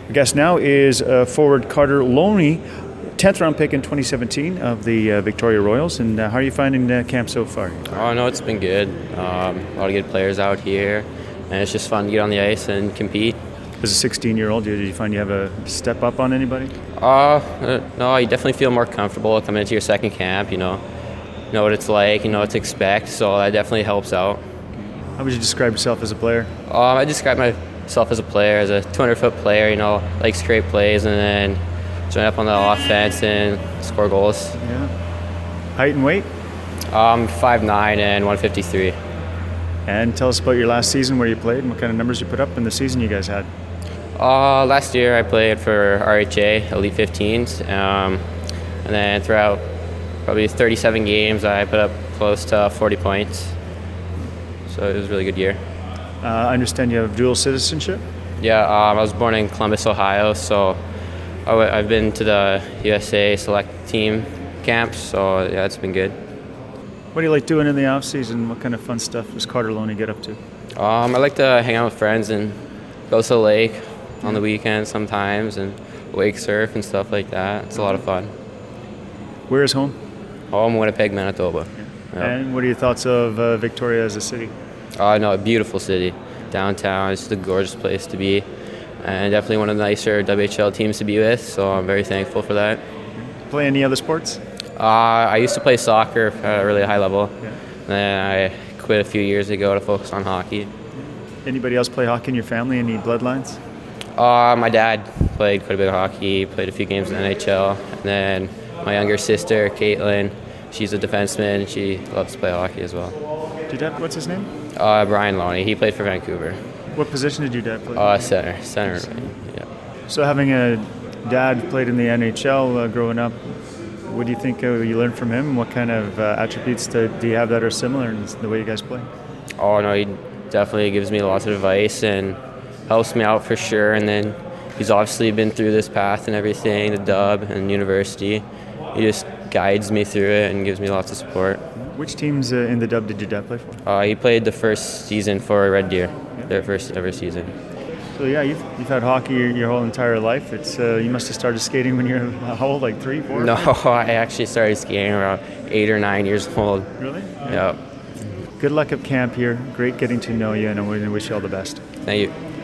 Our guest now is forward Carter Loney, 10th round pick in 2017 of the Victoria Royals. And how are you finding camp so far? Oh, no, it's been good. A lot of good players out here, and it's just fun to get on the ice and compete. As a 16-year-old, did you find you have a step up on anybody? No, you definitely feel more comfortable coming into your second camp. You know what it's like, you know what to expect, so that definitely helps out. How would you describe yourself as a player? I describe myself as a player, as a 200-foot player, likes to create plays and then join up on the offense and score goals. Yeah. Height and weight? 5'9" and 153. And tell us about your last season, where you played, and what kind of numbers you put up in the season you guys had. Last year I played for RHA, Elite 15s, and then throughout probably 37 games I put up close to 40 points. So it was a really good year. I understand you have dual citizenship? Yeah, I was born in Columbus, Ohio, so I've been to the USA select team camps, so yeah, it's been good. What do you like doing in the off season? What kind of fun stuff does Carter Loney get up to? I like to hang out with friends and go to the lake on the weekends sometimes and wake surf and stuff like that. It's a lot of fun. Where is home? Home, Winnipeg, Manitoba. Yeah. And what are your thoughts of Victoria as a city? No, a beautiful city. Downtown, it's just a gorgeous place to be, and definitely one of the nicer WHL teams to be with, so I'm very thankful for that. Play any other sports? I used to play soccer at a really high level, Yeah. and then I quit a few years ago to focus on hockey. Anybody else play hockey in your family? Any bloodlines? My dad played quite a bit of hockey, played a few games in the NHL, and then my younger sister, Caitlin, she's a defenseman, and she loves to play hockey as well. Your dad, what's his name? Brian Loney, he played for Vancouver. What position did your dad play? Center, yeah. So having a dad who played in the NHL growing up, what do you think you learned from him? What kind of attributes do you have that are similar in the way you guys play? Oh, no, he definitely gives me lots of advice and helps me out for sure. And then he's obviously been through this path and everything, the dub and university. He just guides me through it and gives me lots of support. Which teams in the dub did your dad play for? He played the first season for Red Deer, their first ever season. So yeah, you've had hockey your whole entire life. It's you must have started skating when you were how old, like 3, 4? No, I actually started skating around 8 or 9 years old. Really? Yeah. Good luck at camp here. Great getting to know you, and I wish you all the best. Thank you.